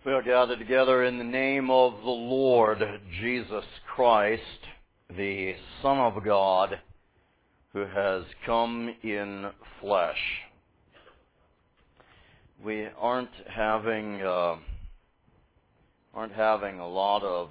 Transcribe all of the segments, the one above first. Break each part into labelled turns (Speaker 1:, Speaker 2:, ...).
Speaker 1: We are gathered together in the name of the Lord Jesus Christ, the Son of God, who has come in flesh. We aren't having a lot of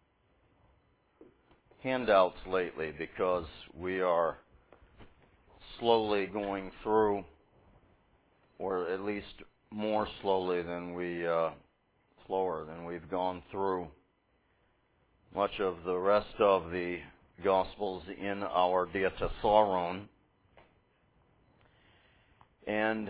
Speaker 1: handouts lately because we are slowly going through, or at least more slowly than slower than we've gone through much of the rest of the Gospels in our Diatessaron. And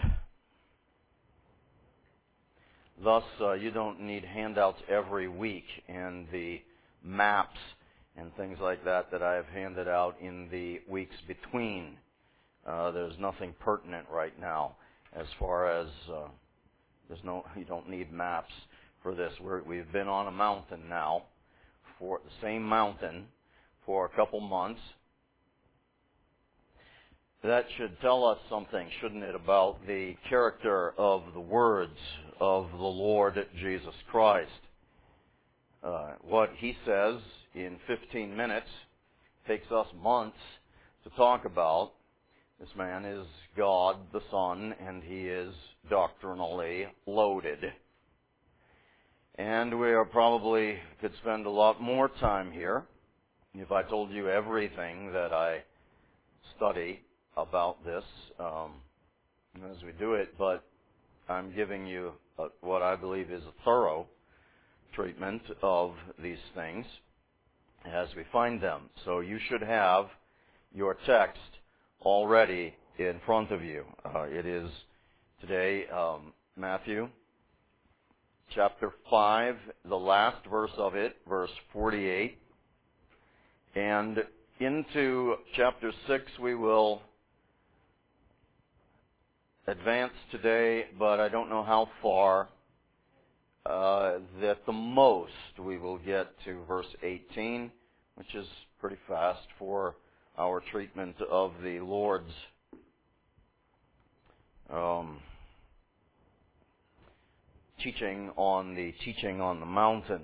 Speaker 1: thus, you don't need handouts every week, and the maps and things like that I have handed out in the weeks between. There's nothing pertinent right now as far as you don't need maps for this. We've been on a mountain now, for the same mountain, for a couple months. That should tell us something, shouldn't it, about the character of the words of the Lord Jesus Christ. What he says in 15 minutes takes us months to talk about. This man is God the Son, and he is doctrinally loaded. And we probably could spend a lot more time here if I told you everything that I study about this as we do it, but I'm giving you what I believe is a thorough treatment of these things as we find them. So you should have your text already in front of you. It is today Matthew chapter 5, the last verse of it, verse 48. And into chapter 6 we will advance today, but I don't know how far. At the most we will get to verse 18, which is pretty fast for our treatment of the Lord's teaching on the mountain.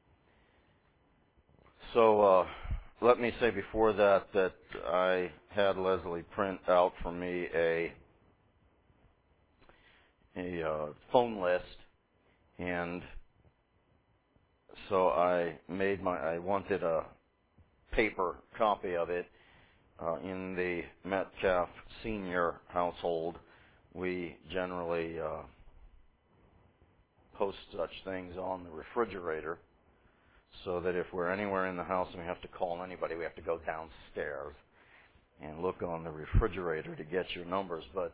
Speaker 1: So let me say before that I had Leslie print out for me a phone list, and so I wanted a paper copy of it. In the Metcalf Senior household, we generally post such things on the refrigerator, so that if we're anywhere in the house and we have to call anybody, we have to go downstairs and look on the refrigerator to get your numbers. But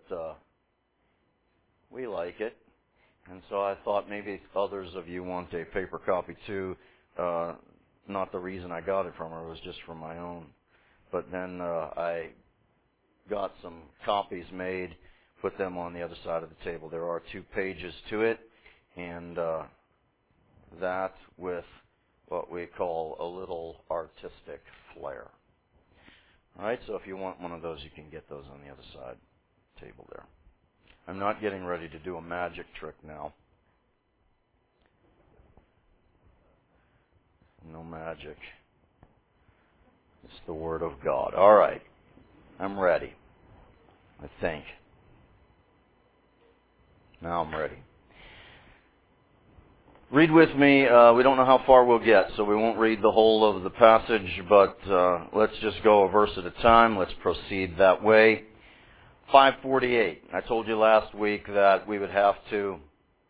Speaker 1: we like it, and so I thought maybe others of you want a paper copy too. Not the reason I got it from her, it was just for my own. But then I got some copies made, put them on the other side of the table. There are 2 pages to it, and that with what we call a little artistic flair. All right, so if you want one of those, you can get those on the other side table there. I'm not getting ready to do a magic trick now. No magic. It's the Word of God. All right. I'm ready, I think. Now I'm ready. Read with me. We don't know how far we'll get, so we won't read the whole of the passage, but let's just go a verse at a time. Let's proceed that way. 5:48. I told you last week that we would have to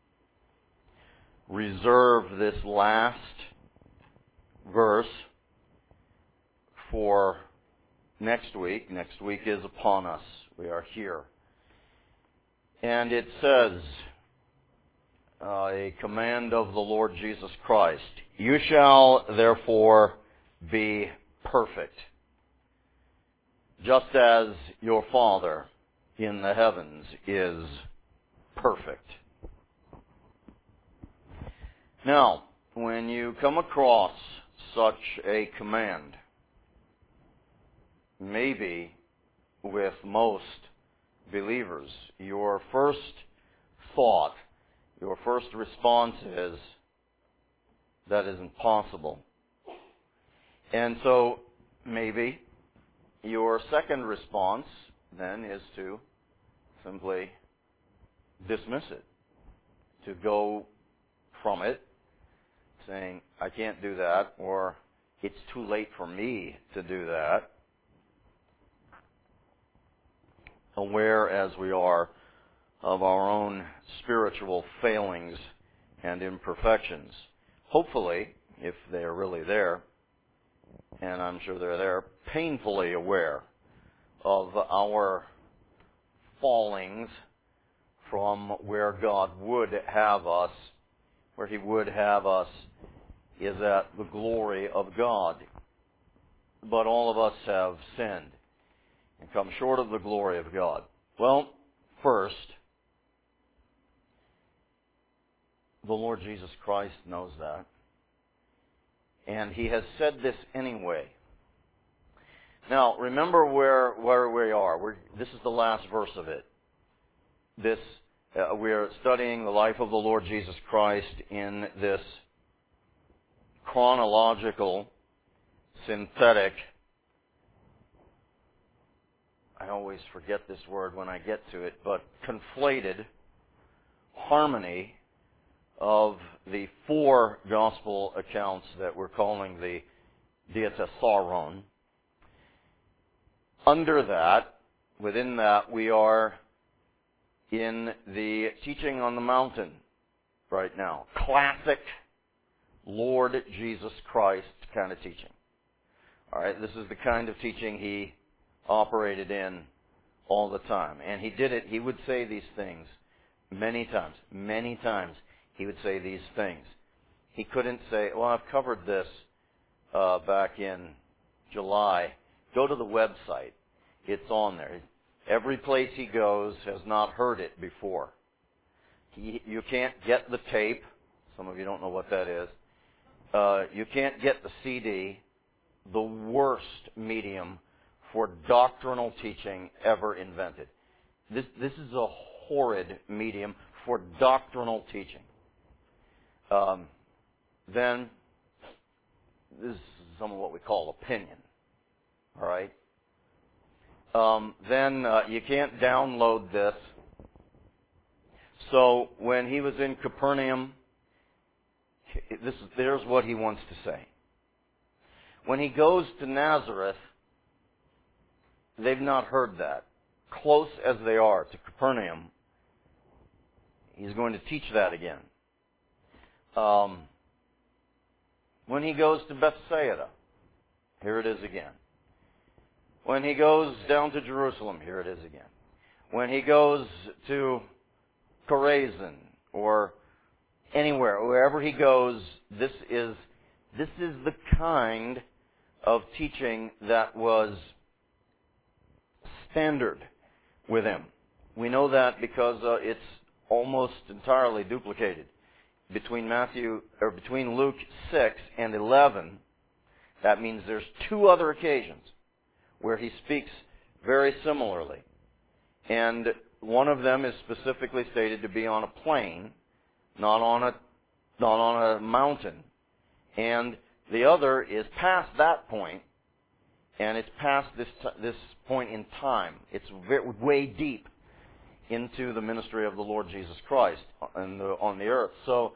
Speaker 1: reserve this last verse for next week. Next week is upon us. We are here. And it says, a command of the Lord Jesus Christ, "You shall therefore be perfect, just as your Father in the heavens is perfect." Now, when you come across such a command, maybe with most believers, your first thought, your first response is, That isn't possible. And so maybe your second response then is to simply dismiss it, to go from it, saying, I can't do that, or it's too late for me to do that. Aware as we are of our own spiritual failings and imperfections. Hopefully, if they are really there, and I'm sure they're there, painfully aware of our fallings from where God would have us. Where He would have us is at the glory of God. But all of us have sinned and come short of the glory of God. Well, first, the Lord Jesus Christ knows that. And He has said this anyway. Now, remember where we are. This is the last verse of it. We are studying the life of the Lord Jesus Christ in this chronological, synthetic, I always forget this word when I get to it, but conflated harmony of the four gospel accounts that we're calling the Diatessaron. Under that, within that, we are in the teaching on the mountain right now. Classic Lord Jesus Christ kind of teaching. All right, this is the kind of teaching He operated in all the time. And He did it, He would say these things many times. Many times He would say these things. He couldn't say, well, I've covered this back in July. Go to the website. It's on there. Every place He goes has not heard it before. You can't get the tape. Some of you don't know what that is. You can't get the CD. The worst medium for doctrinal teaching ever invented. This is a horrid medium for doctrinal teaching. Then, this is some of what we call opinion. All right? Then you can't download this. So when He was in Capernaum, there's what He wants to say. When He goes to Nazareth, they've not heard that. Close as they are to Capernaum, He's going to teach that again. When He goes to Bethsaida, here it is again. When He goes down to Jerusalem, here it is again. When He goes to Chorazin or anywhere, wherever He goes, this is the kind of teaching that was standard with Him. We know that because it's almost entirely duplicated between Luke 6 and 11. That means there's two other occasions where He speaks very similarly. And one of them is specifically stated to be on a plain, not on a mountain. And the other is past that point, and it's past this point in time. It's way deep into the ministry of the Lord Jesus Christ on the earth. So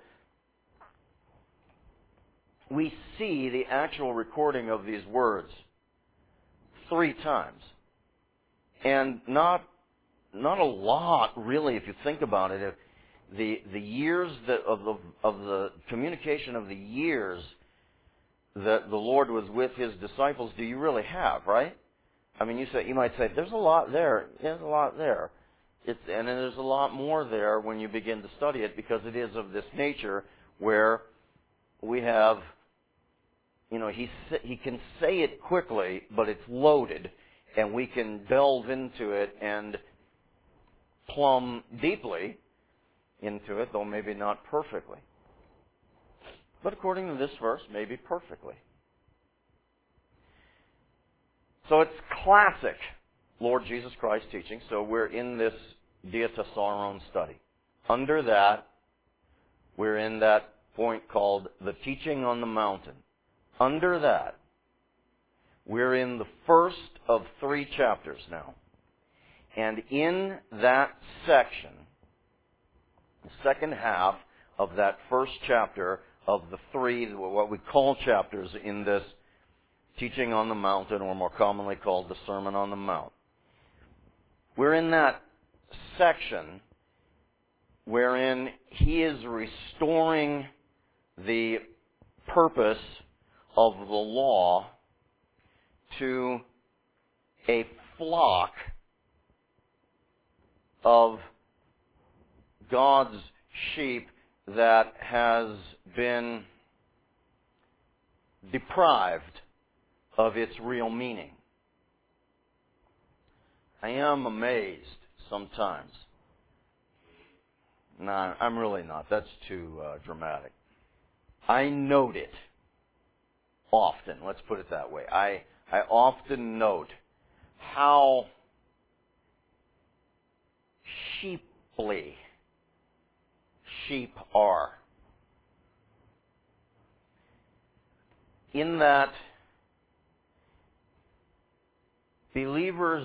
Speaker 1: we see the actual recording of these words 3 times. And not a lot, really, if you think about it. The years of the communication of the years that the Lord was with His disciples, do you really have, right? I mean, you might say, there's a lot there. There's a lot there. And then there's a lot more there when you begin to study it, because it is of this nature where we have, He can say it quickly, but it's loaded, and we can delve into it and plumb deeply into it, though maybe not perfectly. But according to this verse, maybe perfectly. So it's classic Lord Jesus Christ teaching. So we're in this Diatessaron study. Under that, we're in that point called the Teaching on the Mountain. Under that, we're in the first of 3 chapters now. And in that section, the second half of that first chapter of the 3, what we call chapters in this Teaching on the Mountain, or more commonly called the Sermon on the Mount, we're in that section wherein he is restoring the purpose of the law to a flock of God's sheep that has been deprived of its real meaning. I am amazed sometimes. No, I'm really not. That's too dramatic. I note it often. Let's put it that way. I often note how sheeply sheep are. In that believers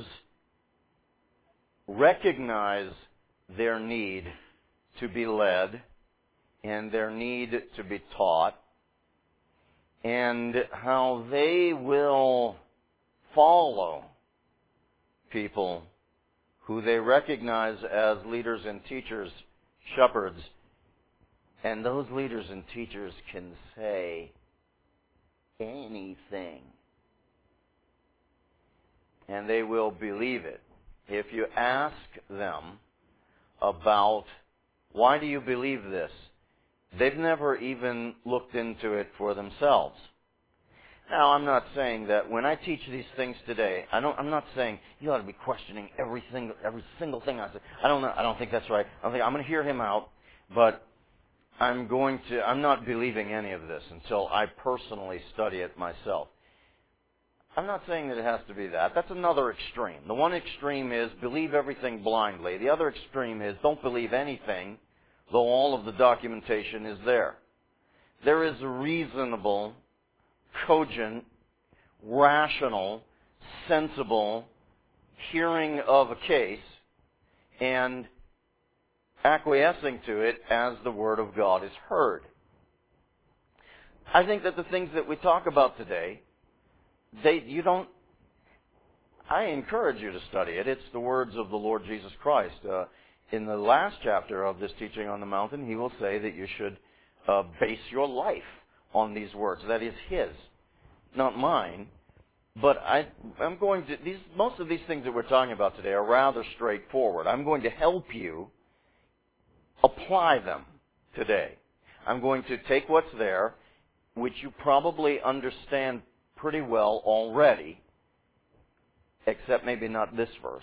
Speaker 1: recognize their need to be led and their need to be taught, and how they will follow people who they recognize as leaders and teachers, shepherds, and those leaders and teachers can say anything, and they will believe it. If you ask them about, why do you believe this? They've never even looked into it for themselves. Now, I'm not saying that when I teach these things today, I'm not saying you ought to be questioning every single thing I say. I don't think that's right. I'm going to hear him out, but I'm not believing any of this until I personally study it myself. I'm not saying that it has to be that. That's another extreme. The one extreme is believe everything blindly. The other extreme is don't believe anything, though all of the documentation is there. There is a reasonable, cogent, rational, sensible hearing of a case and acquiescing to it as the Word of God is heard. I think that the things that we talk about today, I encourage you to study it. It's the words of the Lord Jesus Christ. In the last chapter of this Teaching on the Mountain, he will say that you should base your life on these words. That is his, not mine. But most of these things that we're talking about today are rather straightforward. I'm going to help you apply them today. I'm going to take what's there, which you probably understand pretty well already, except maybe not this verse.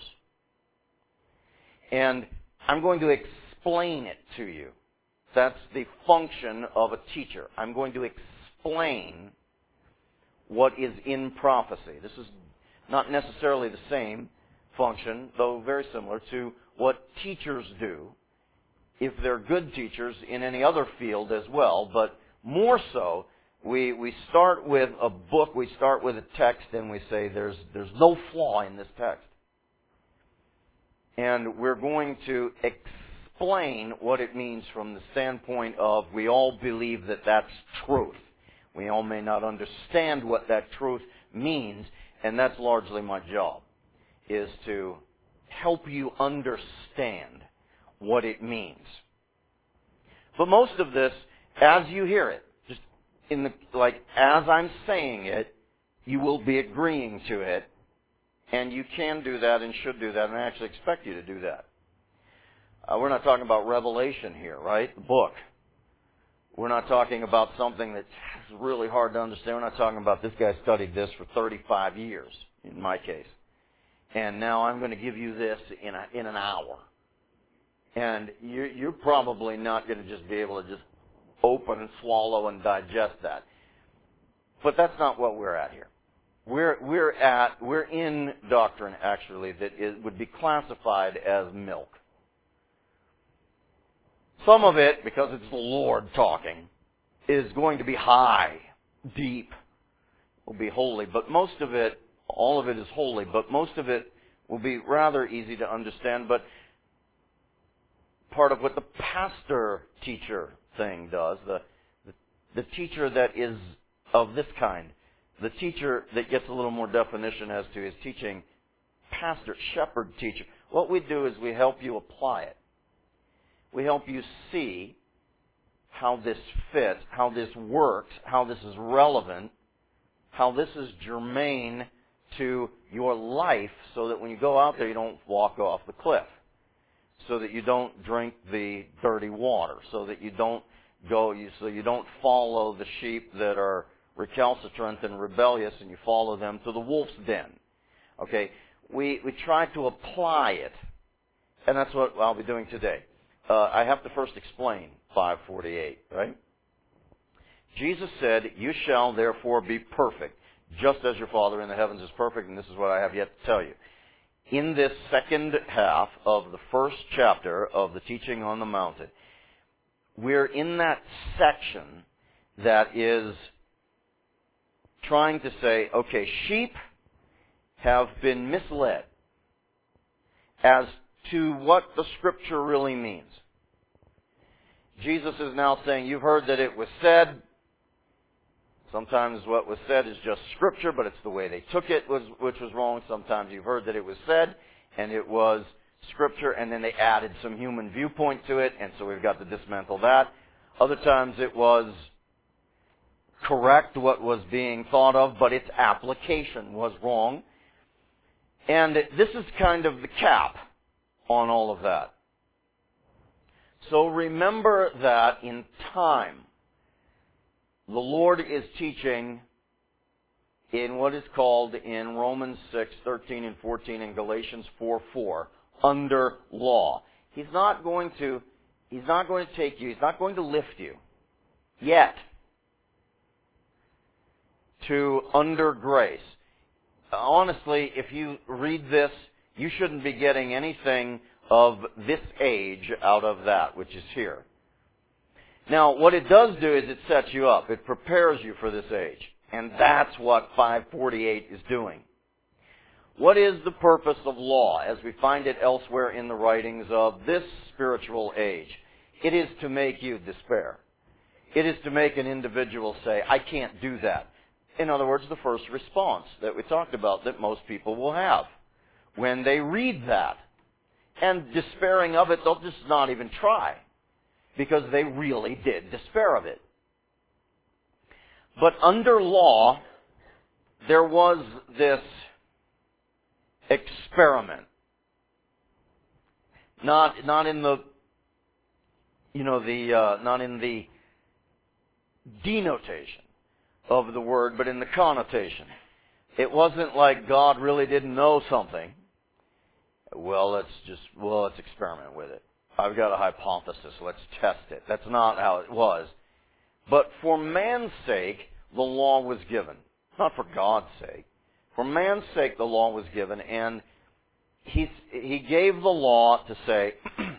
Speaker 1: And I'm going to explain it to you. That's the function of a teacher. I'm going to explain what is in prophecy. This is not necessarily the same function, though very similar to what teachers do, if they're good teachers in any other field as well, but more so, we start with a book, we start with a text, and we say there's no flaw in this text. And we're going to explain what it means from the standpoint of we all believe that that's truth. We all may not understand what that truth means, and that's largely my job, is to help you understand what it means. But most of this, as you hear it, just as I'm saying it, you will be agreeing to it, and you can do that and should do that, and I actually expect you to do that. We're not talking about Revelation here, right? The book. We're not talking about something that's really hard to understand. We're not talking about this guy studied this for 35 years, in my case. And now I'm going to give you this in an hour. And you're probably not going to just be able to just open and swallow and digest that. But that's not what we're at here. We're in doctrine, actually, that would be classified as milk. Some of it, because it's the Lord talking, is going to be high, deep, will be holy, but most of it, all of it is holy, but most of it will be rather easy to understand. But part of what the pastor-teacher thing does, the teacher that is of this kind, the teacher that gets a little more definition as to his teaching, pastor, shepherd, teacher, what we do is we help you apply it. We help you see how this fits, how this works, how this is relevant, how this is germane to your life, so that when you go out there you don't walk off the cliff, so that you don't drink the dirty water, so that you don't follow the sheep that are recalcitrant and rebellious and you follow them to the wolf's den. Okay? We try to apply it, and that's what I'll be doing today. I have to first explain 5:48, right? Jesus said, "You shall therefore be perfect, just as your Father in the heavens is perfect," and this is what I have yet to tell you. In this second half of the first chapter of the Teaching on the Mountain, we're in that section that is trying to say, okay, sheep have been misled as to what the Scripture really means. Jesus is now saying, you've heard that it was said. Sometimes what was said is just Scripture, but it's the way they took it which was wrong. Sometimes you've heard that it was said, and it was Scripture, and then they added some human viewpoint to it, and so we've got to dismantle that. Other times it was correct what was being thought of, but its application was wrong. And this is kind of the cap on all of that. So remember that in time, the Lord is teaching in what is called in Romans 6:13 and 14 and Galatians 4:4 under law. He's not going to take you, he's not going to lift you yet to under grace. Honestly, if you read this, you shouldn't be getting anything of this age out of that which is here. Now, what it does do is it sets you up. It prepares you for this age. And that's what 548 is doing. What is the purpose of law as we find it elsewhere in the writings of this spiritual age? It is to make you despair. It is to make an individual say, I can't do that. In other words, the first response that we talked about that most people will have when they read that. And despairing of it, they'll just not even try, because they really did despair of it. But under law, there was this experiment. Not in the not in the denotation of the word, but in the connotation. It wasn't like God really didn't know something. Well, let's experiment with it. I've got a hypothesis, let's test it. That's not how it was. But for man's sake, the law was given. Not for God's sake. For man's sake, the law was given, and he gave the law to say,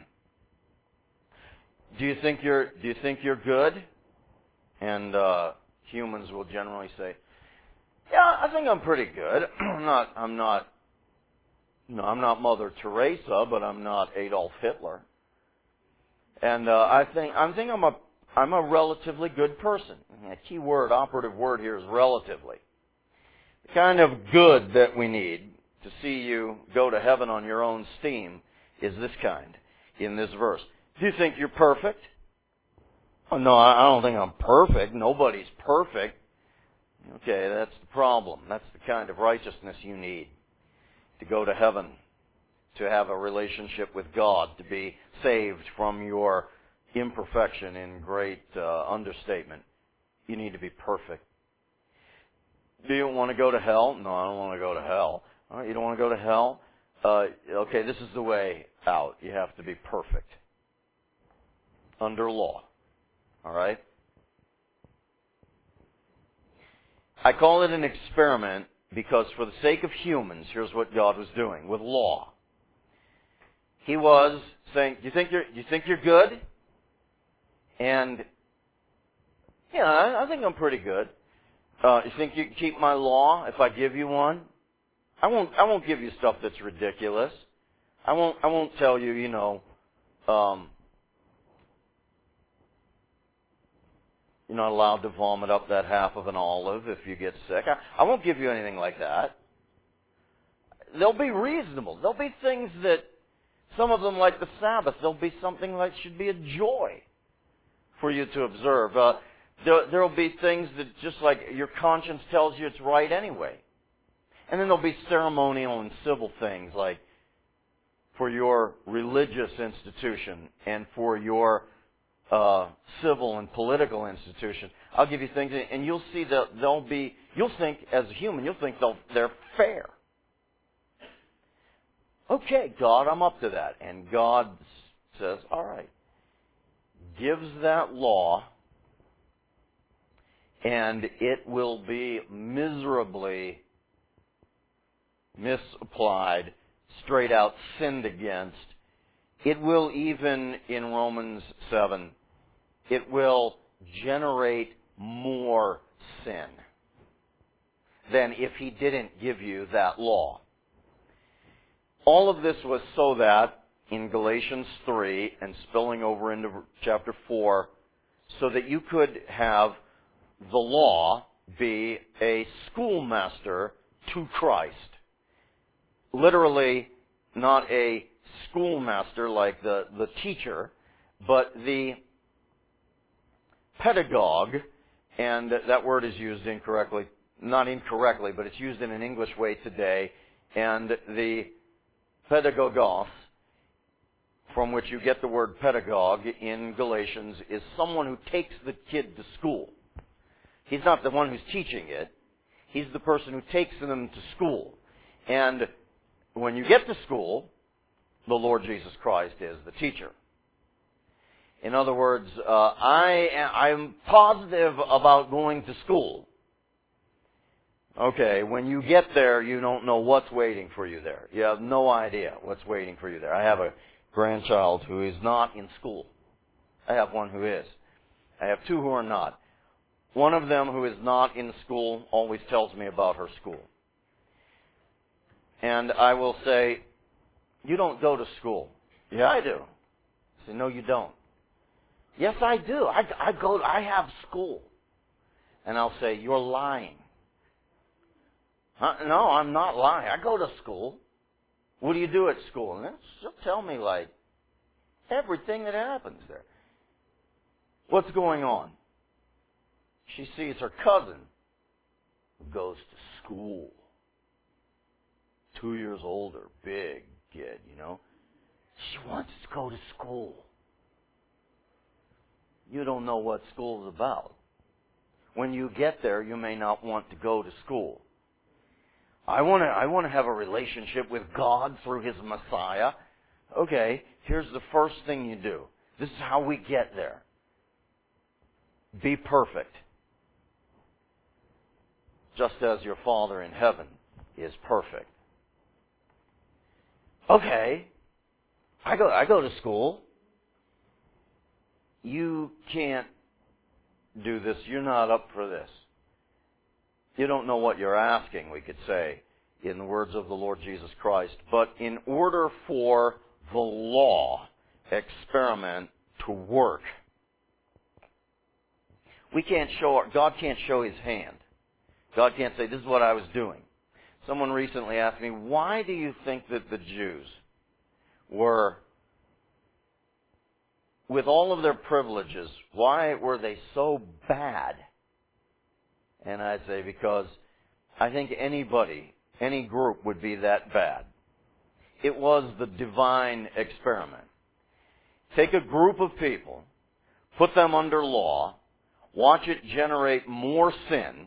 Speaker 1: do you think you're good? And humans will generally say, yeah, I think I'm pretty good. I'm not Mother Teresa, but I'm not Adolf Hitler. And I think I'm a relatively good person. A key word, operative word here is relatively. The kind of good that we need to see you go to heaven on your own steam is this kind in this verse. Do you think you're perfect? Oh, no, I don't think I'm perfect. Nobody's perfect. Okay, that's the problem. That's the kind of righteousness you need to go to heaven, to have a relationship with God, to be saved from your imperfection in great understatement. You need to be perfect. Do you want to go to hell? No, I don't want to go to hell. All right, you don't want to go to hell? Okay, this is the way out. You have to be perfect. Under law. All right? I call it an experiment because for the sake of humans, here's what God was doing with law. He was saying, you think you're good? And Yeah, I think I'm pretty good. You think you can keep my law if I give you one? I won't give you stuff that's ridiculous. I won't tell you, you're not allowed to vomit up that half of an olive if you get sick. I won't give you anything like that. They'll be reasonable. There'll be things that, some of them like the Sabbath, there'll be something that should be a joy for you to observe. There'll be things that just like your conscience tells you it's right anyway. And then there'll be ceremonial and civil things like for your religious institution and for your civil and political institution. I'll give you things, and you'll see that you'll think, as a human, you'll think they're fair. Okay, God, I'm up to that. And God says, all right, gives that law, and it will be miserably misapplied, straight out sinned against. It will even, in Romans 7, it will generate more sin than if He didn't give you that law. All of this was so that, in Galatians 3 and spilling over into chapter 4, so that you could have the law be a schoolmaster to Christ. Literally, not a schoolmaster like the teacher, but the pedagogue, and that word is used incorrectly, not incorrectly, but it's used in an English way today, and the pedagogos, from which you get the word pedagogue in Galatians, is someone who takes the kid to school. He's not the one who's teaching it. He's the person who takes them to school. And when you get to school, the Lord Jesus Christ is the teacher. In other words, I'm positive about going to school. Okay, when you get there, you don't know what's waiting for you there. You have no idea what's waiting for you there. I have a grandchild who is not in school. I have one who is. I have two who are not. One of them who is not in school always tells me about her school. And I will say, you don't go to school. Yeah, I do. I say, no, you don't. Yes, I do. I have school. And I'll say, you're lying. No, I'm not lying. I go to school. What do you do at school? And she'll tell me, like, everything that happens there. What's going on? She sees her cousin who goes to school. 2 years older, big kid, She wants to go to school. You don't know what school is about. When you get there, you may not want to go to school. I want to have a relationship with God through His Messiah. Okay, here's the first thing you do. This is how we get there. Be perfect. Just as your Father in heaven is perfect. Okay, I go to school. You can't do this. You're not up for this. You don't know what you're asking, we could say, in the words of the Lord Jesus Christ. But in order for the law experiment to work, God can't show His hand. God can't say, this is what I was doing. Someone recently asked me, why do you think that the Jews were, with all of their privileges, why were they so bad? And I'd say, because I think any group would be that bad. It was the divine experiment. Take a group of people, put them under law, watch it generate more sin.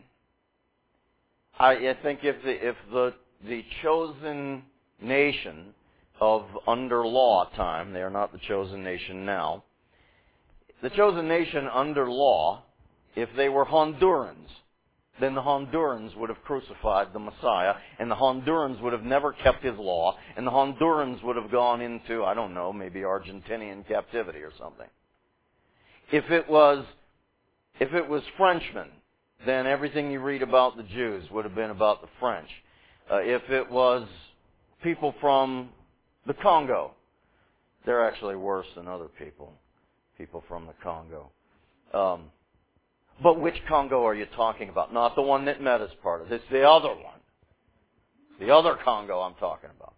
Speaker 1: I think if the chosen nation of under law time, they are not the chosen nation now, the chosen nation under law, if they were Hondurans, then the Hondurans would have crucified the Messiah, and the Hondurans would have never kept His law, and the Hondurans would have gone into, I don't know, maybe Argentinian captivity or something. If it was If it was Frenchmen, then everything you read about the Jews would have been about the French. If it was people from the Congo, they're actually worse than other people from the Congo. But which Congo are you talking about? Not the one that Meta's part of. It's the other one. The other Congo I'm talking about.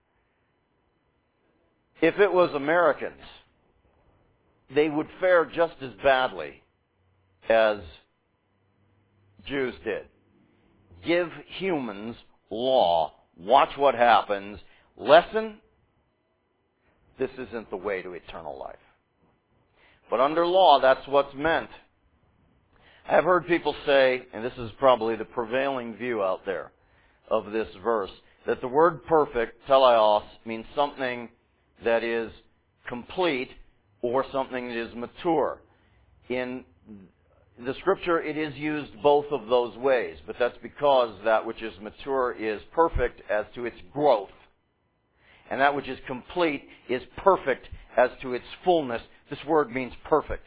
Speaker 1: If it was Americans, they would fare just as badly as Jews did. Give humans law. Watch what happens. Lesson, this isn't the way to eternal life. But under law, that's what's meant. I've heard people say, and this is probably the prevailing view out there of this verse, that the word perfect, teleos, means something that is complete or something that is mature. In the Scripture, it is used both of those ways, but that's because that which is mature is perfect as to its growth. And that which is complete is perfect as to its fullness. This word means perfect.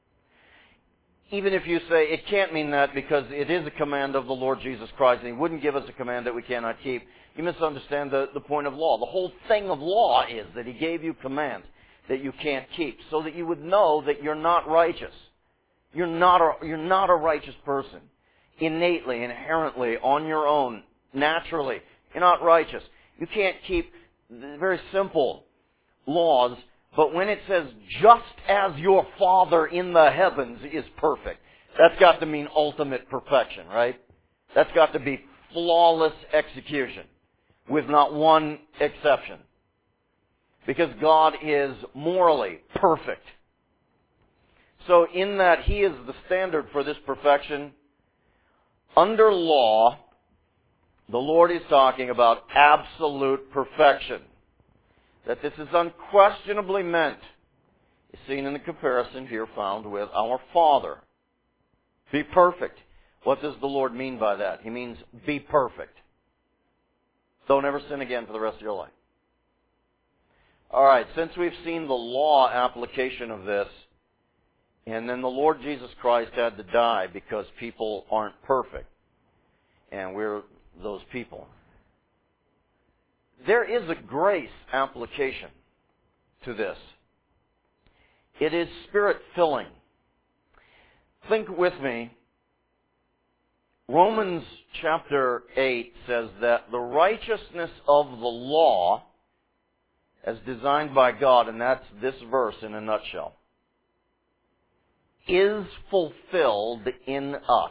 Speaker 1: Even if you say it can't mean that because it is a command of the Lord Jesus Christ and He wouldn't give us a command that we cannot keep, you misunderstand the point of law. The whole thing of law is that He gave you commands that you can't keep so that you would know that you're not righteous. You're not a righteous person. Innately, inherently, on your own, naturally, you're not righteous. You can't keep very simple laws. But when it says, just as your Father in the heavens is perfect, that's got to mean ultimate perfection, right? That's got to be flawless execution, with not one exception. Because God is morally perfect. So in that He is the standard for this perfection, under law, the Lord is talking about absolute perfection. That this is unquestionably meant is seen in the comparison here found with our Father. Be perfect. What does the Lord mean by that? He means be perfect. Don't ever sin again for the rest of your life. Alright, since we've seen the law application of this, and then the Lord Jesus Christ had to die because people aren't perfect, and we're those people. There is a grace application to this. It is Spirit-filling. Think with me. Romans chapter 8 says that the righteousness of the law, as designed by God, and that's this verse in a nutshell, is fulfilled in us.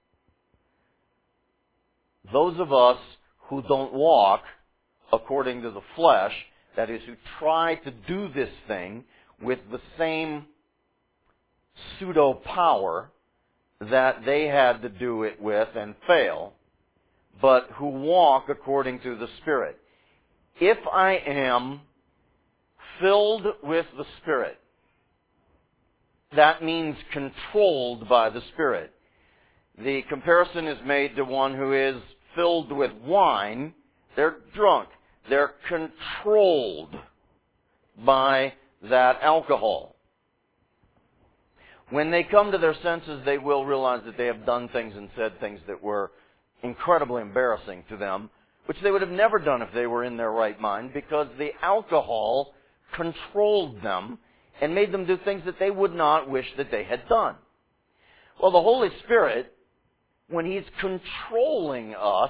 Speaker 1: Those of us who don't walk according to the flesh, that is, who try to do this thing with the same pseudo-power that they had to do it with and fail, but who walk according to the Spirit. If I am filled with the Spirit, that means controlled by the Spirit. The comparison is made to one who is filled with wine. They're drunk. They're controlled by that alcohol. When they come to their senses, they will realize that they have done things and said things that were incredibly embarrassing to them, which they would have never done if they were in their right mind, because the alcohol controlled them and made them do things that they would not wish that they had done. Well, the Holy Spirit, when He's controlling us,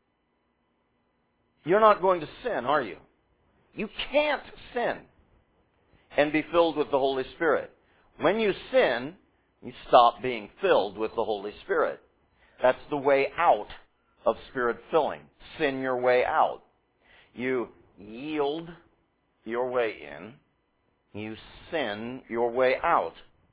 Speaker 1: you're not going to sin, are you? You can't sin and be filled with the Holy Spirit. When you sin, you stop being filled with the Holy Spirit. That's the way out of Spirit filling. Sin your way out. You yield your way in. You sin your way out.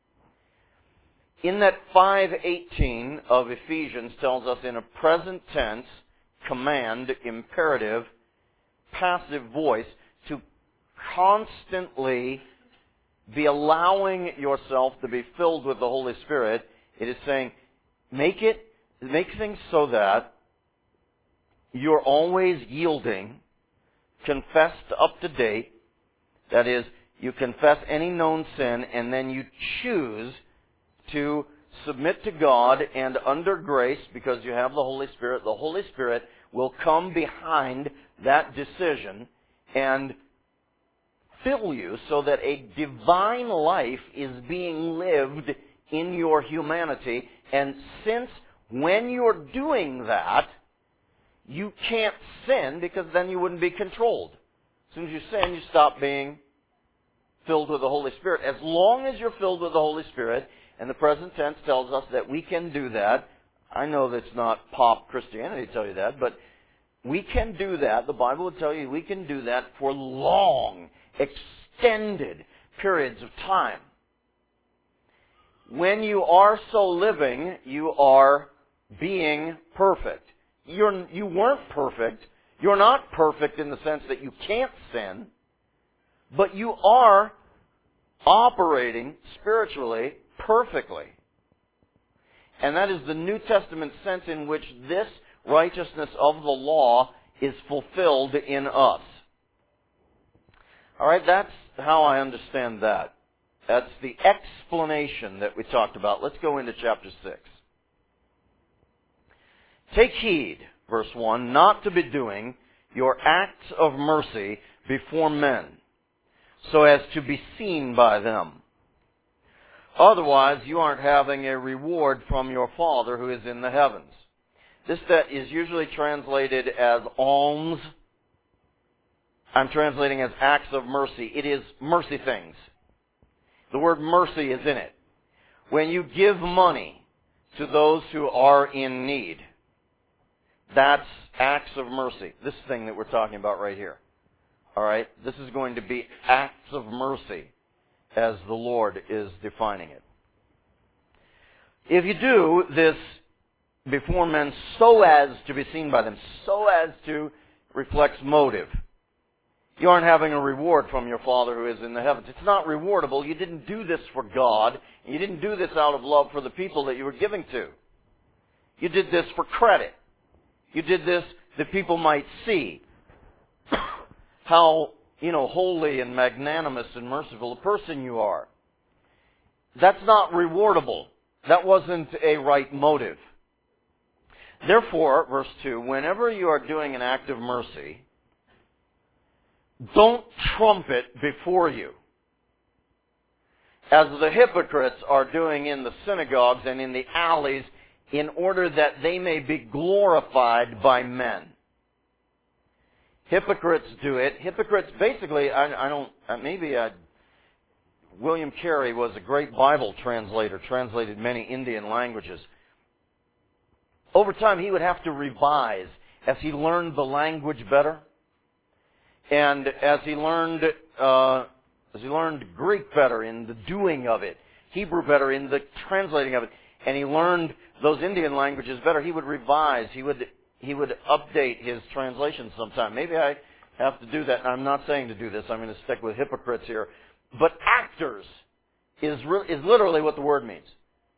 Speaker 1: In that 5:18 of Ephesians tells us in a present tense, command, imperative, passive voice, to constantly be allowing yourself to be filled with the Holy Spirit. It is saying, make things so that you're always yielding, confessed up to date. That is, you confess any known sin and then you choose to submit to God, and under grace, because you have the Holy Spirit will come behind that decision and fill you so that a divine life is being lived in your humanity. And since when you're doing that, you can't sin, because then you wouldn't be controlled. As soon as you sin, you stop being filled with the Holy Spirit. As long as you're filled with the Holy Spirit, and the present tense tells us that we can do that. I know that's not pop Christianity to tell you that, but we can do that. The Bible would tell you we can do that for long, extended periods of time. When you are so living, you are being perfect. You weren't perfect. You're not perfect in the sense that you can't sin, but you are operating spiritually perfectly. And that is the New Testament sense in which this righteousness of the law is fulfilled in us. All right, that's how I understand that. That's the explanation that we talked about. Let's go into chapter 6. Take heed, verse 1, not to be doing your acts of mercy before men, so as to be seen by them. Otherwise, you aren't having a reward from your Father who is in the heavens. This that is usually translated as alms. I'm translating as acts of mercy. It is mercy things. The word mercy is in it. When you give money to those who are in need, that's acts of mercy. This thing that we're talking about right here. All right? This is going to be acts of mercy as the Lord is defining it. If you do this before men so as to be seen by them, so as to reflects motive, you aren't having a reward from your Father who is in the heavens. It's not rewardable. You didn't do this for God. You didn't do this out of love for the people that you were giving to. You did this for credit. You did this that people might see how, holy and magnanimous and merciful a person you are. That's not rewardable. That wasn't a right motive. Therefore, verse 2, whenever you are doing an act of mercy, don't trump it before you, as the hypocrites are doing in the synagogues and in the alleys, in order that they may be glorified by men. Hypocrites do it. Hypocrites, basically, William Carey was a great Bible translator, translated many Indian languages. Over time, he would have to revise as he learned the language better. And as he learned Greek better in the doing of it, Hebrew better in the translating of it, and he learned those Indian languages better, he would revise. He would update his translation sometime. Maybe I have to do that. And I'm not saying to do this. I'm going to stick with hypocrites here. But actors is literally what the word means.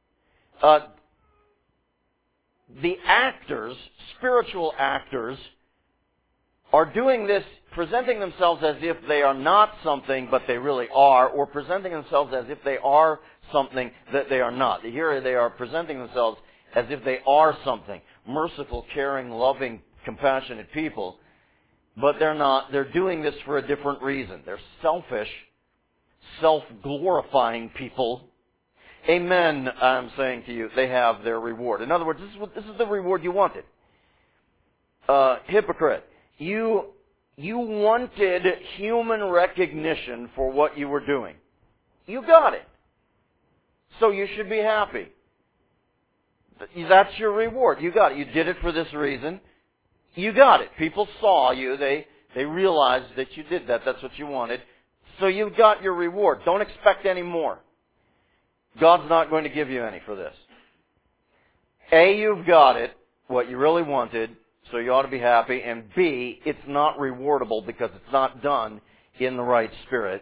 Speaker 1: The actors, spiritual actors, are doing this, presenting themselves as if they are not something, but they really are, or presenting themselves as if they are something that they are not. Here they are presenting themselves as if they are something. Merciful, caring, loving, compassionate people. But they're not. They're doing this for a different reason. They're selfish, self-glorifying people. Amen, I'm saying to you, they have their reward. In other words, this is the reward you wanted. Hypocrite. You wanted human recognition for what you were doing. You got it. So you should be happy. That's your reward. You got it. You did it for this reason. You got it. People saw you. They realized that you did that. That's what you wanted. So you got your reward. Don't expect any more. God's not going to give you any for this. A, you've got it, what you really wanted, so you ought to be happy. And B, it's not rewardable because it's not done in the right spirit.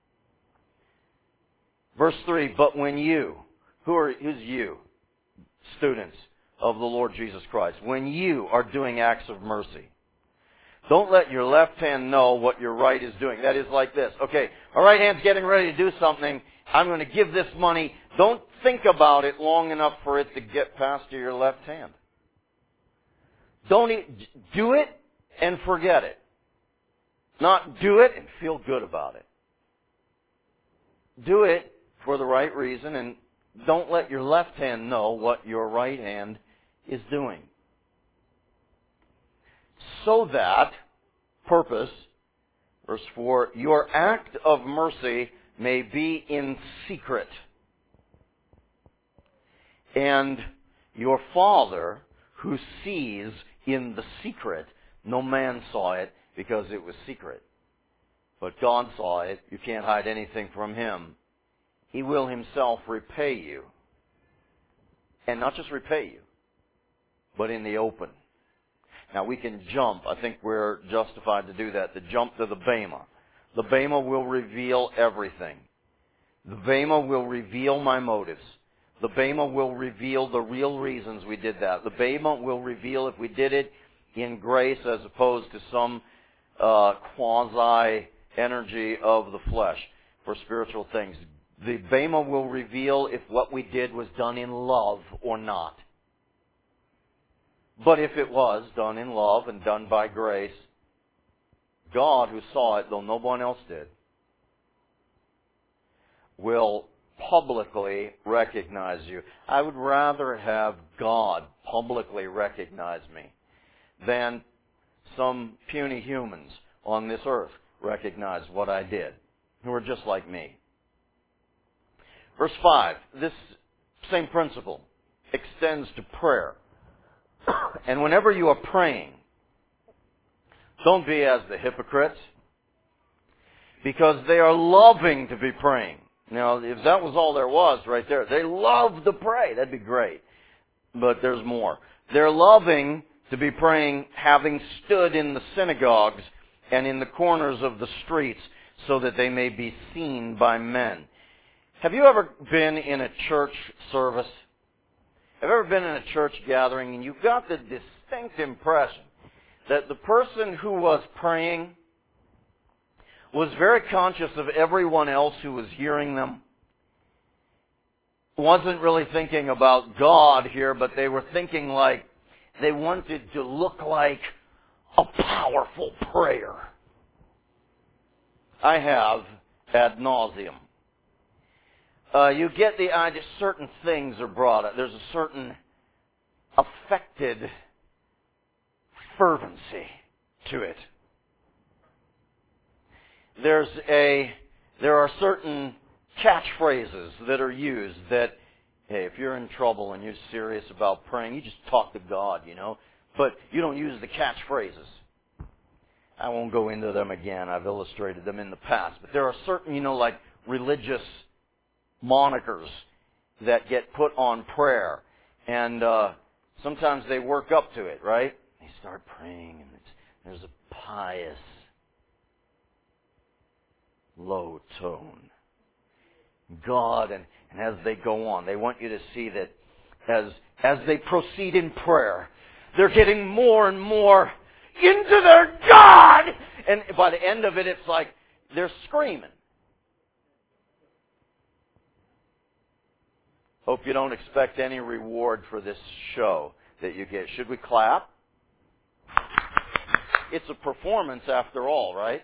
Speaker 1: Verse 3, but when you, who's you? Students of the Lord Jesus Christ. When you are doing acts of mercy, don't let your left hand know what your right is doing. That is like this. Okay, my right hand's getting ready to do something. I'm going to give this money. Don't think about it long enough for it to get past to your left hand. Do it and forget it. Not do it and feel good about it. Do it for the right reason, and don't let your left hand know what your right hand is doing. So that, purpose, verse 4, your act of mercy may be in secret. And your Father, who sees in the secret, no man saw it because it was secret. But God saw it. You can't hide anything from Him. He will Himself repay you. And not just repay you, but in the open. Now we can jump. I think we're justified to do that. To jump to the Bema. The Bema will reveal everything. The Bema will reveal my motives. The Bema will reveal the real reasons we did that. The Bema will reveal if we did it in grace as opposed to some quasi-energy of the flesh for spiritual things. The Bema will reveal if what we did was done in love or not. But if it was done in love and done by grace, God, who saw it, though no one else did, will publicly recognize you. I would rather have God publicly recognize me than some puny humans on this earth recognize what I did, who are just like me. Verse 5, this same principle extends to prayer. And whenever you are praying, don't be as the hypocrites, because they are loving to be praying. Now, if that was all there was right there, they love to pray. That'd be great. But there's more. They're loving to be praying, having stood in the synagogues and in the corners of the streets so that they may be seen by men. Have you ever been in a church service? Have you ever been in a church gathering and you got the distinct impression that the person who was praying was very conscious of everyone else who was hearing them? Wasn't really thinking about God here, but they were thinking like they wanted to look like a powerful prayer. I have ad nauseum. You get the idea, certain things are brought up. There's a certain affected fervency to it. There are certain catchphrases that are used that, hey, if you're in trouble and you're serious about praying, you just talk to God, But you don't use the catchphrases. I won't go into them again. I've illustrated them in the past. But there are certain, like religious monikers that get put on prayer. And sometimes they work up to it, right? They start praying and there's a pious low tone. God, and as they go on, they want you to see that as they proceed in prayer, they're getting more and more into their God! And by the end of it, it's like they're screaming. Hope you don't expect any reward for this show that you get. Should we clap? It's a performance after all, right?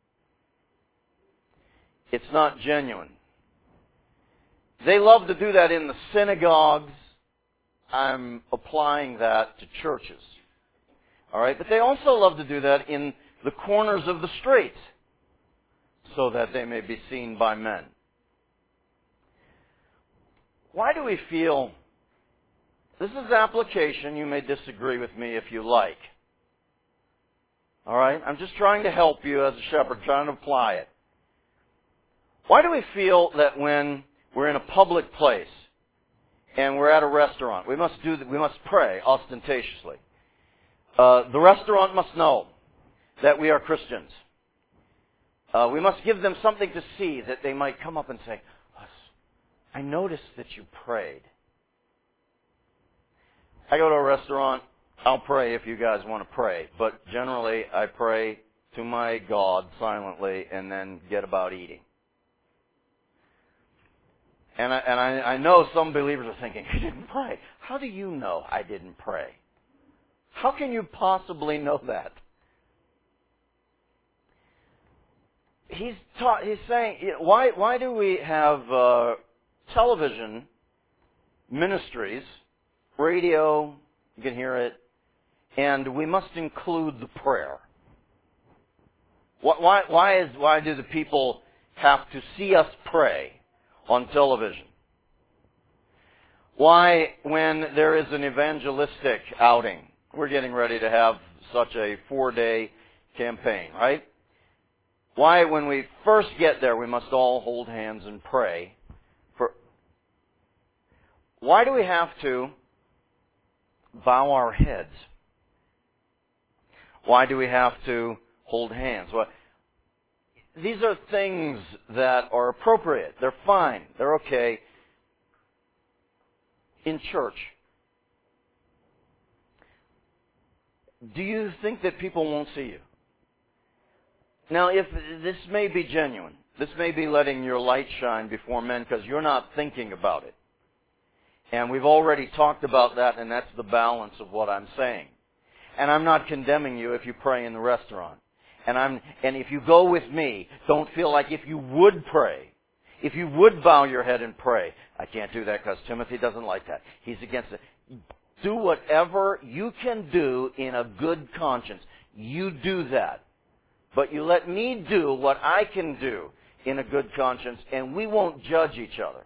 Speaker 1: It's not genuine. They love to do that in the synagogues. I'm applying that to churches. All right? But they also love to do that in the corners of the streets so that they may be seen by men. Why do we feel... This is application. You may disagree with me if you like. All right? I'm just trying to help you as a shepherd, trying to apply it. Why do we feel that when we're in a public place and we're at a restaurant, we must pray ostentatiously? The restaurant must know that we are Christians. We must give them something to see that they might come up and say, I noticed that you prayed. I go to a restaurant, I'll pray if you guys want to pray, but generally I pray to my God silently and then get about eating. And I know some believers are thinking, I didn't pray. How do you know I didn't pray? How can you possibly know that? He's saying, why do we have television ministries, radio, you can hear it, and we must include the prayer? Why do the people have to see us pray on television? Why, when there is an evangelistic outing, we're getting ready to have such a 4-day campaign, right? Why, when we first get there, we must all hold hands and pray? Why do we have to bow our heads? Why do we have to hold hands? Well, these are things that are appropriate. They're fine. They're okay in church. Do you think that people won't see you? Now, if this may be genuine, this may be letting your light shine before men because you're not thinking about it. And we've already talked about that, and that's the balance of what I'm saying. And I'm not condemning you if you pray in the restaurant. And if you go with me, don't feel like if you would pray, if you would bow your head and pray, I can't do that because Timothy doesn't like that. He's against it. Do whatever you can do in a good conscience. You do that. But you let me do what I can do in a good conscience, and we won't judge each other.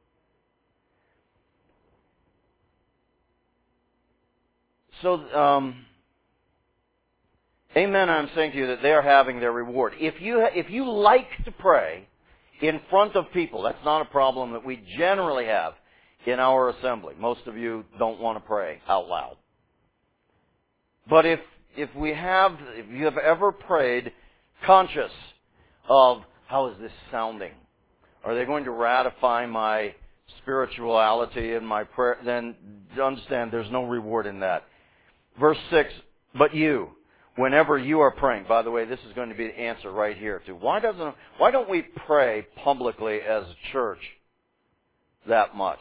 Speaker 1: So, amen, I'm saying to you that they are having their reward. If you like to pray in front of people, that's not a problem that we generally have in our assembly. Most of you don't want to pray out loud. But if you have ever prayed conscious of, how is this sounding? Are they going to ratify my spirituality and my prayer? Then understand there's no reward in that. Verse 6, but you, whenever you are praying, by the way, this is going to be the answer right here too. Why don't we pray publicly as a church that much?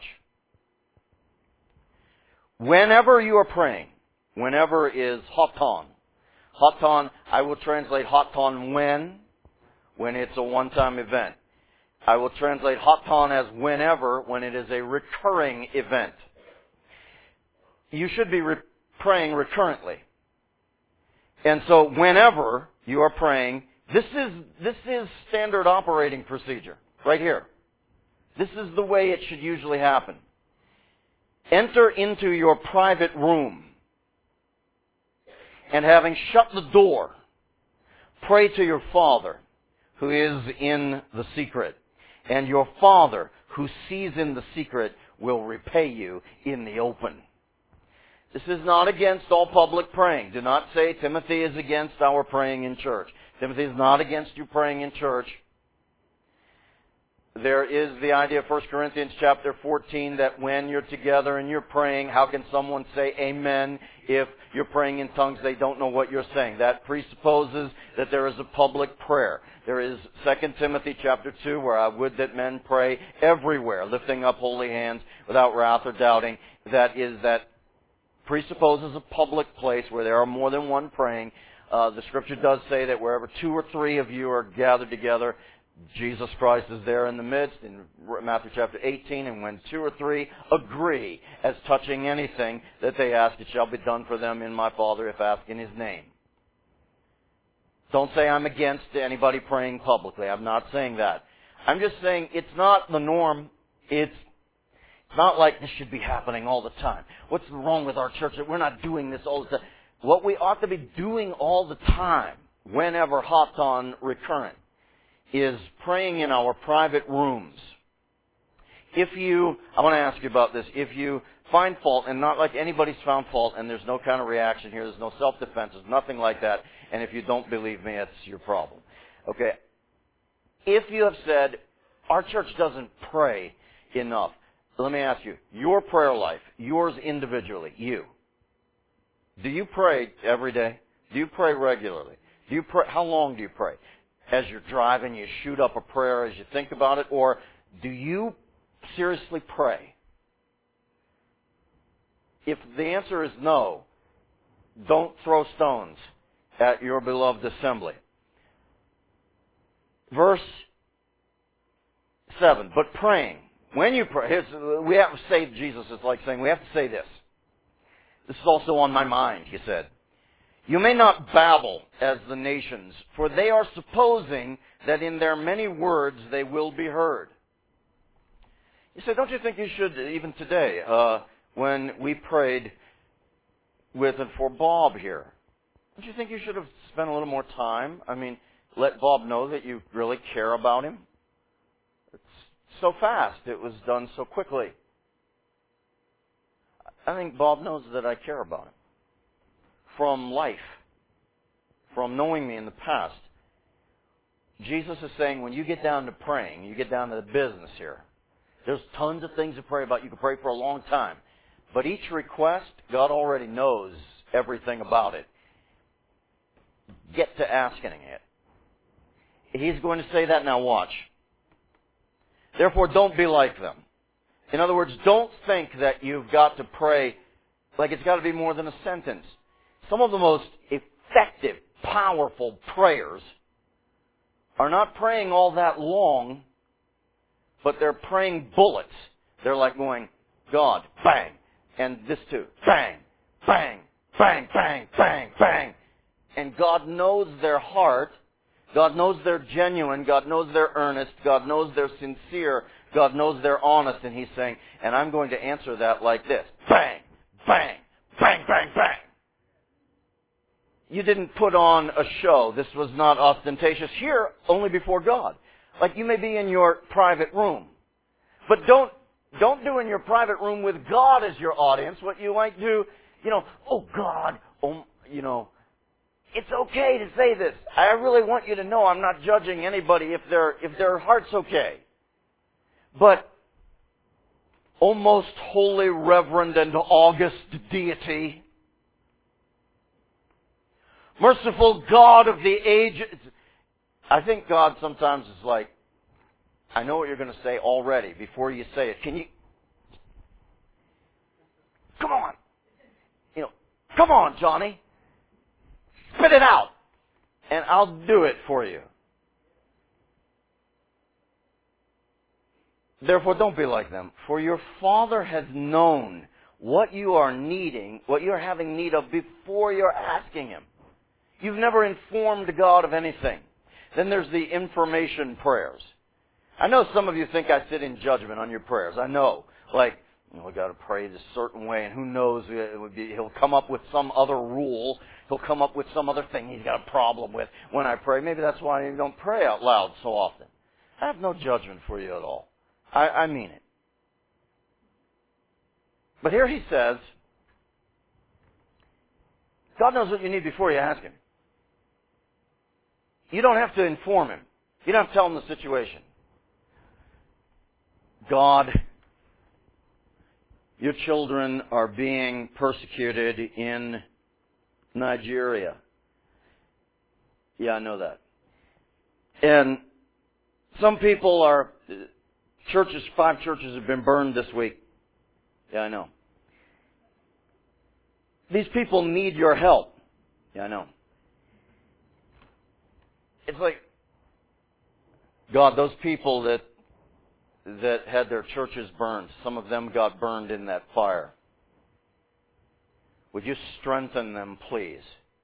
Speaker 1: Whenever you are praying, whenever is hoton. Hoton, I will translate hoton when it's a one-time event. I will translate hoton as whenever, when it is a recurring event. You should be praying recurrently. And so whenever you are praying, this is standard operating procedure right here. This is the way it should usually happen. Enter into your private room, and having shut the door, pray to your Father who is in the secret. And your Father who sees in the secret will repay you in the open. This is not against all public praying. Do not say Timothy is against our praying in church. Timothy is not against you praying in church. There is the idea of 1 Corinthians chapter 14 that when you're together and you're praying, how can someone say amen if you're praying in tongues they don't know what you're saying? That presupposes that there is a public prayer. There is 2 Timothy chapter 2 where I would that men pray everywhere, lifting up holy hands without wrath or doubting. That presupposes a public place where there are more than one praying. The Scripture does say that wherever 2 or 3 of you are gathered together, Jesus Christ is there in the midst in Matthew chapter 18, and when 2 or 3 agree as touching anything that they ask, it shall be done for them in my Father if asked in His name. Don't say I'm against anybody praying publicly. I'm not saying that. I'm just saying it's not the norm. It's not like this should be happening all the time. What's wrong with our church that we're not doing this all the time? What we ought to be doing all the time, whenever hoton recurrent, is praying in our private rooms. I want to ask you about this. If you find fault, and not like anybody's found fault, and there's no kind of reaction here, there's no self-defense, there's nothing like that, and if you don't believe me, it's your problem. Okay. If you have said, our church doesn't pray enough, let me ask you, your prayer life, yours individually, you, do you pray every day? Do you pray regularly? Do you pray? How long do you pray? As you're driving, you shoot up a prayer as you think about it? Or do you seriously pray? If the answer is no, don't throw stones at your beloved assembly. Verse 7, but praying. When you pray, we have to say, Jesus is like saying, we have to say this. This is also on my mind, he said. You may not babble as the nations, for they are supposing that in their many words they will be heard. You say, don't you think you should, even today, when we prayed with and for Bob here, don't you think you should have spent a little more time? I mean, let Bob know that you really care about him. It's so fast. It was done so quickly. I think Bob knows that I care about him. From life, from knowing me in the past, Jesus is saying when you get down to praying, you get down to the business here, there's tons of things to pray about. You can pray for a long time. But each request, God already knows everything about it. Get to asking it. He's going to say that now, watch. Therefore, don't be like them. In other words, don't think that you've got to pray like it's got to be more than a sentence. Some of the most effective, powerful prayers are not praying all that long, but they're praying bullets. They're like going, God, bang, and this too, bang, bang, bang, bang, bang, bang. And God knows their heart. God knows they're genuine. God knows they're earnest. God knows they're sincere. God knows they're honest. And He's saying, and I'm going to answer that like this. Bang, bang, bang, bang, bang. You didn't put on a show. This was not ostentatious. Here, only before God. Like you may be in your private room. But don't do in your private room with God as your audience what you might do, oh God, it's okay to say this. I really want you to know I'm not judging anybody if their heart's okay. But, O most holy, reverend, and august deity, merciful God of the ages. I think God sometimes is like, I know what you're going to say already before you say it. Can you? Come on. Come on, Johnny. Spit it out. And I'll do it for you. Therefore, don't be like them. For your Father has known what you are needing, what you're having need of before you're asking Him. You've never informed God of anything. Then there's the information prayers. I know some of you think I sit in judgment on your prayers. I know. Like, we got to pray this certain way, and who knows, He'll come up with some other rule. He'll come up with some other thing He's got a problem with when I pray. Maybe that's why you don't pray out loud so often. I have no judgment for you at all. I mean it. But here He says, God knows what you need before you ask Him. You don't have to inform Him. You don't have to tell Him the situation. God, your children are being persecuted in Nigeria. Yeah, I know that. And some people are, 5 churches have been burned this week. Yeah, I know. These people need your help. Yeah, I know. It's like, God, those people that had their churches burned, some of them got burned in that fire. Would you strengthen them, please?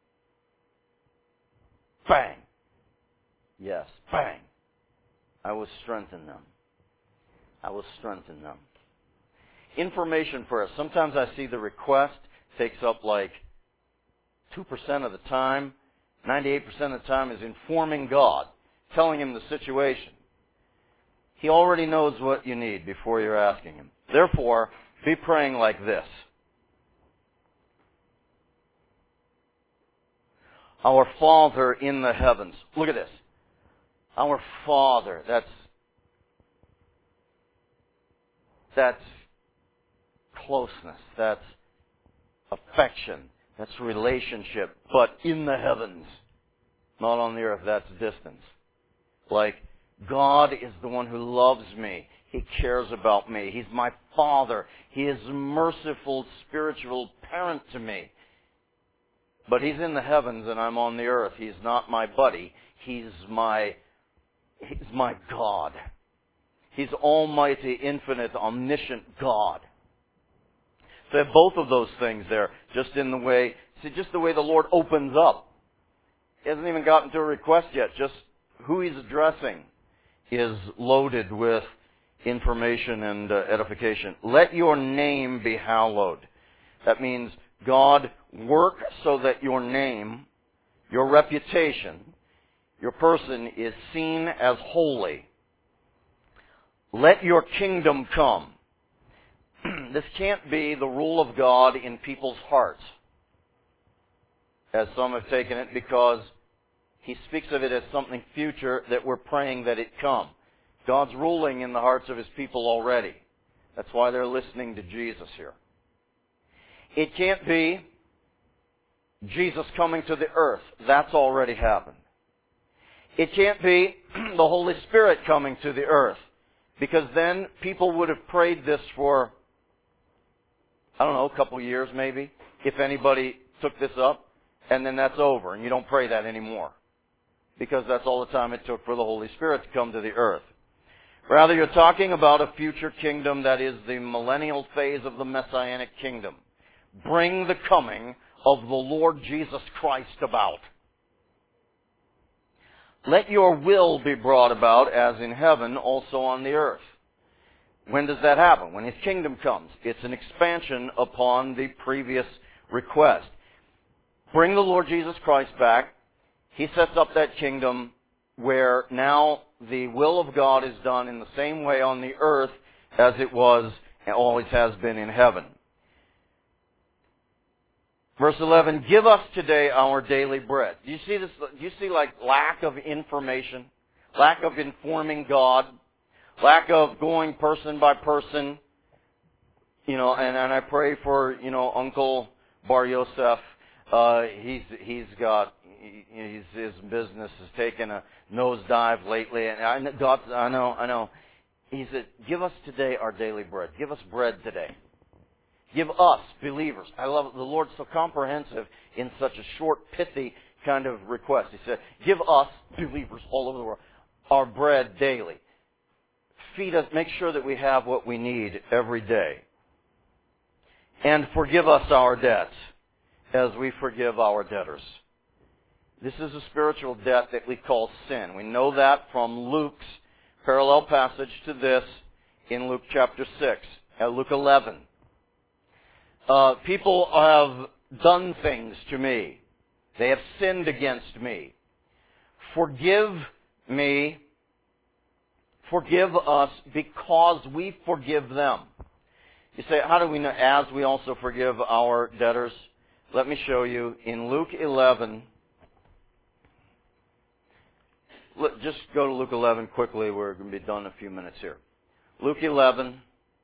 Speaker 1: Bang. Yes, bang. I will strengthen them. I will strengthen them. Information for us. Sometimes I see the request takes up like 2% of the time. 98% of the time is informing God, telling Him the situation. He already knows what you need before you're asking Him. Therefore, be praying like this. Our Father in the heavens. Look at this. Our Father. That's closeness. That's affection. That's relationship. But in the heavens. Not on the earth. That's distance. Like, God is the one who loves me. He cares about me. He's my Father. He is a merciful, spiritual parent to me. But He's in the heavens and I'm on the earth. He's not my buddy. He's my God. He's almighty, infinite, omniscient God. So I have both of those things there, just the way the Lord opens up. He hasn't even gotten to a request yet. Just who He's addressing is loaded with information and edification. Let your name be hallowed. That means, God, work so that your name, your reputation, your person is seen as holy. Let your kingdom come. This can't be the rule of God in people's hearts, as some have taken it, because He speaks of it as something future that we're praying that it come. God's ruling in the hearts of His people already. That's why they're listening to Jesus here. It can't be Jesus coming to the earth. That's already happened. It can't be the Holy Spirit coming to the earth, because then people would have prayed this for, I don't know, a couple years maybe, if anybody took this up, and then that's over, and you don't pray that anymore, because that's all the time it took for the Holy Spirit to come to the earth. Rather, you're talking about a future kingdom that is the millennial phase of the Messianic kingdom. Bring the coming of the Lord Jesus Christ about. Let your will be brought about, as in heaven, also on the earth. When does that happen? When His kingdom comes. It's an expansion upon the previous request. Bring the Lord Jesus Christ back. He sets up that kingdom where now the will of God is done in the same way on the earth as it was and always has been in heaven. Verse 11, give us today our daily bread. Do you see this? Do you see lack of information? Lack of informing God? Lack of going person by person? And I pray for, Uncle Bar Yosef. His business has taken a nosedive lately, and I know. He said, give us today our daily bread. Give us bread today. Give us, believers. I love it. The Lord's so comprehensive in such a short, pithy kind of request. He said, give us, believers all over the world, our bread daily. Feed us, make sure that we have what we need every day. And forgive us our debts as we forgive our debtors. This is a spiritual debt that we call sin. We know that from Luke's parallel passage to this in Luke chapter 6, Luke 11. People have done things to me. They have sinned against me. Forgive me. Forgive us because we forgive them. You say, how do we know? As we also forgive our debtors. Let me show you in Luke 11. Just go to Luke 11 quickly. We're going to be done in a few minutes here. Luke 11.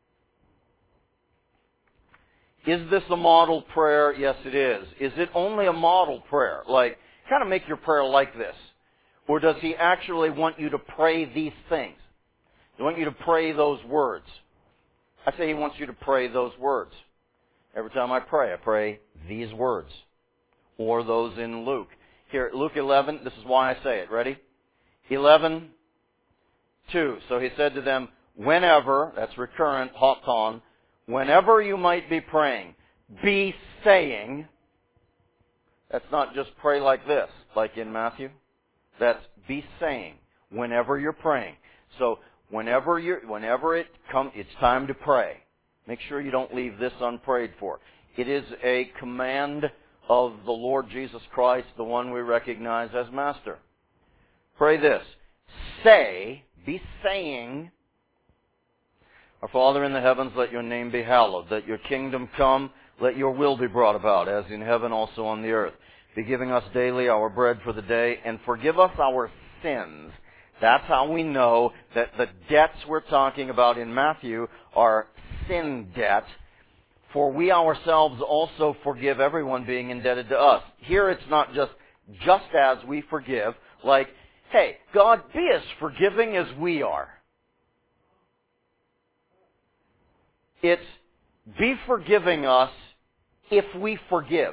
Speaker 1: Is this a model prayer? Yes, it is. Is it only a model prayer? Kind of make your prayer like this. Or does He actually want you to pray these things? He wants you to pray those words. I say He wants you to pray those words. Every time I pray these words. Or those in Luke. Here, Luke 11, this is why I say it. Ready? 11:2. So He said to them, whenever, that's recurrent, hoton, whenever you might be praying, be saying, that's not just pray like this, like in Matthew. That's be saying, whenever you're praying. So whenever it comes, it's time to pray. Make sure you don't leave this unprayed for. It is a command of the Lord Jesus Christ, the one we recognize as Master. Pray this. Say, be saying, our Father in the heavens, let your name be hallowed. Let your kingdom come. Let your will be brought about, as in heaven also on the earth. Be giving us daily our bread for the day, and forgive us our sins. That's how we know that the debts we're talking about in Matthew are sin debt. For we ourselves also forgive everyone being indebted to us. Here it's not just as we forgive, like, hey, God, be as forgiving as we are. It's be forgiving us if we forgive.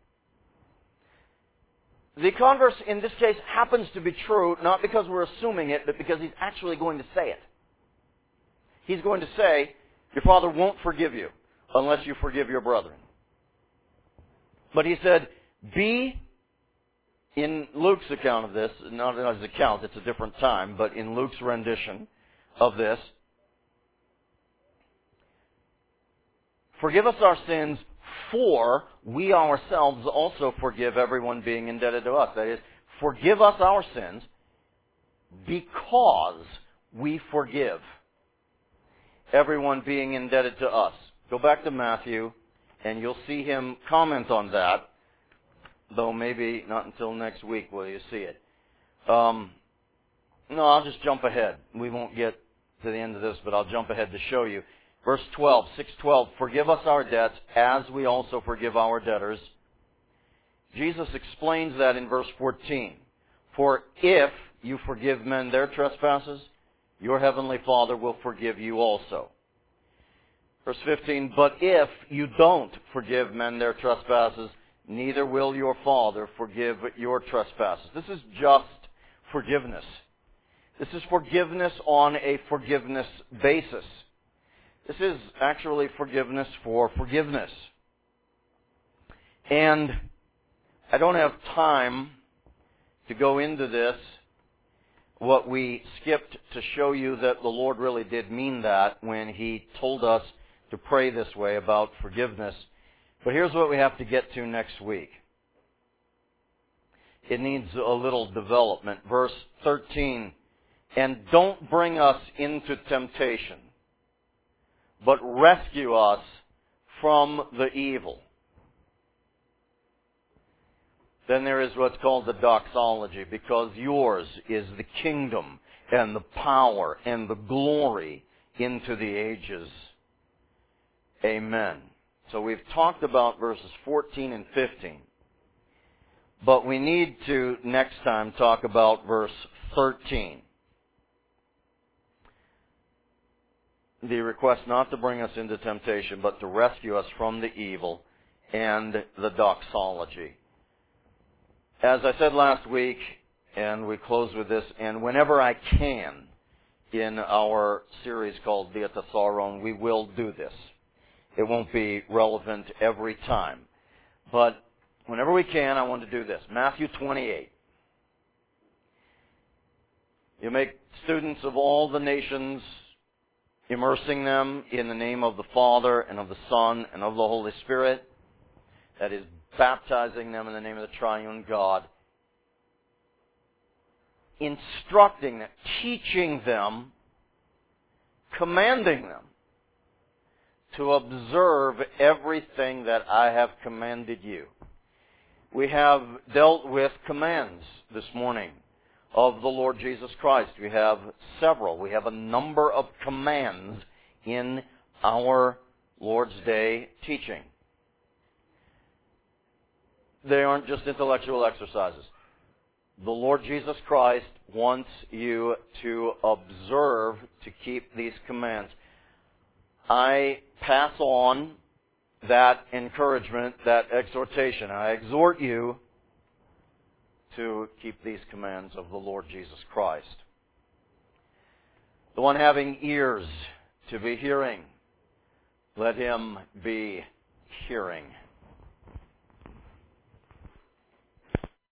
Speaker 1: The converse in this case happens to be true, not because we're assuming it, but because he's actually going to say it. He's going to say, your Father won't forgive you unless you forgive your brethren. But he said, be, in Luke's account of this, not in his account, it's a different time, but in Luke's rendition of this, forgive us our sins, for we ourselves also forgive everyone being indebted to us. That is, forgive us our sins because we forgive everyone being indebted to us. Go back to Matthew, and you'll see him comment on that, though maybe not until next week will you see it. No, I'll just jump ahead. We won't get to the end of this, but I'll jump ahead to show you. Verse 12, 6:12, forgive us our debts as we also forgive our debtors. Jesus explains that in verse 14. For if you forgive men their trespasses, your heavenly Father will forgive you also. Verse 15, but if you don't forgive men their trespasses, neither will your Father forgive your trespasses. This is just forgiveness. This is forgiveness on a forgiveness basis. This is actually forgiveness for forgiveness. And I don't have time to go into this. What we skipped to show you that the Lord really did mean that when He told us to pray this way about forgiveness. But here's what we have to get to next week. It needs a little development. Verse 13, and don't bring us into temptation, but rescue us from the evil. Then there is what's called the doxology, because yours is the kingdom and the power and the glory into the ages. Amen. So we've talked about verses 14 and 15. But we need to next time talk about verse 13. The request not to bring us into temptation, but to rescue us from the evil, and the doxology. As I said last week, and we close with this, and whenever I can, in our series called Diatessaron, we will do this. It won't be relevant every time. But whenever we can, I want to do this. Matthew 28. You make students of all the nations, immersing them in the name of the Father and of the Son and of the Holy Spirit. That is, baptizing them in the name of the triune God. Instructing them, teaching them, commanding them to observe everything that I have commanded you. We have dealt with commands this morning of the Lord Jesus Christ. We have several. We have a number of commands in our Lord's Day teaching. They aren't just intellectual exercises. The Lord Jesus Christ wants you to observe, to keep these commands. I pass on that encouragement, that exhortation. I exhort you to keep these commands of the Lord Jesus Christ. The one having ears to be hearing, let him be hearing.